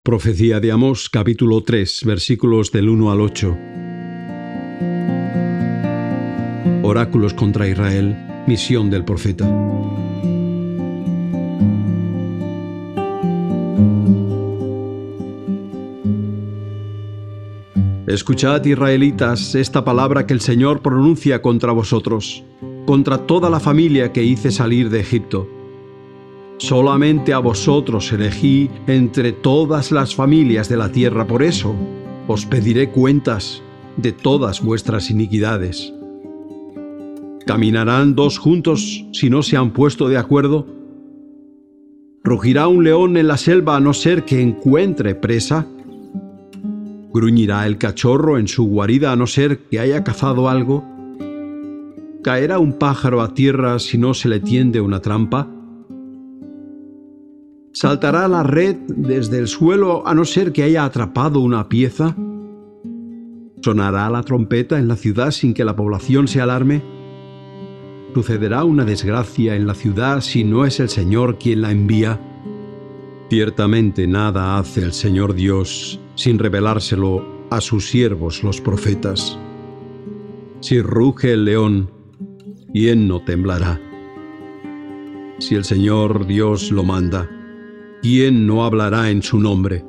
Profecía de Amós, capítulo 3, versículos del 1 al 8. Oráculos contra Israel, misión del profeta. Escuchad, israelitas, esta palabra que el Señor pronuncia contra vosotros, contra toda la familia que hice salir de Egipto. Solamente a vosotros elegí entre todas las familias de la tierra, por eso os pediré cuentas de todas vuestras iniquidades. ¿Caminarán dos juntos si no se han puesto de acuerdo? ¿Rugirá un león en la selva a no ser que encuentre presa? ¿Gruñirá el cachorro en su guarida a no ser que haya cazado algo? ¿Caerá un pájaro a tierra si no se le tiende una trampa? ¿Saltará la red desde el suelo a no ser que haya atrapado una pieza? ¿Sonará la trompeta en la ciudad sin que la población se alarme? ¿Sucederá una desgracia en la ciudad si no es el Señor quien la envía? Ciertamente nada hace el Señor Dios sin revelárselo a sus siervos los profetas. Si ruge el león, ¿quién no temblará? Si el Señor Dios lo manda, ¿quién no hablará en su nombre?